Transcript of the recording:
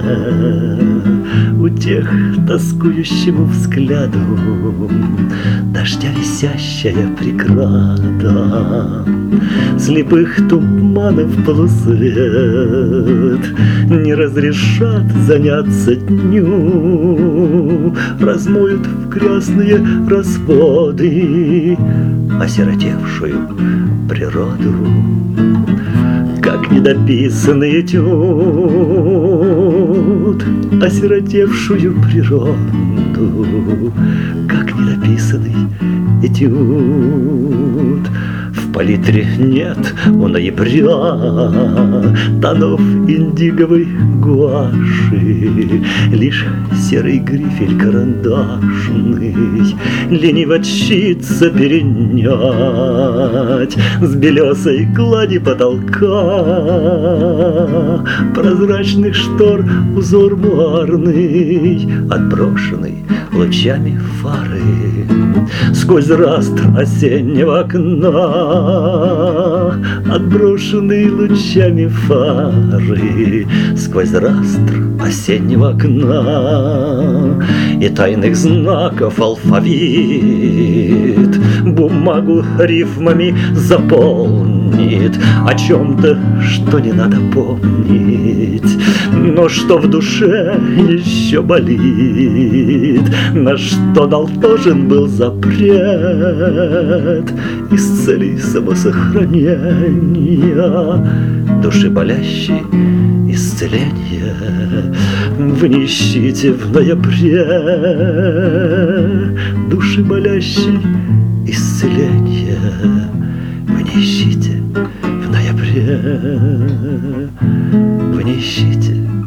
у тех тоскующему взгляду дождя висящая преграда, слепых туманов полусвет не разрешат заняться дню, размоют в грязные разводы осиротевшую природу. Как недописанный этюд, осиротевшую природу, как недописанный этюд. В палитре нет у ноября тонов индиговой гуаши, лишь серый грифель карандашный лениво чится перенять с белесой глади потолка прозрачных штор узор муарный, отброшенный лучами фары сквозь растр осеннего окна, отброшенный лучами фары сквозь растр осеннего окна. И тайных знаков алфавит бумагу рифмами заполнит о чем-то, что не надо помнить, но что в душе еще болит, на что наложен был запрет из целей самосохранения души болящей исцеления в нищете в ноябре, души болящей исцеления в нищете в ноябре, в нищете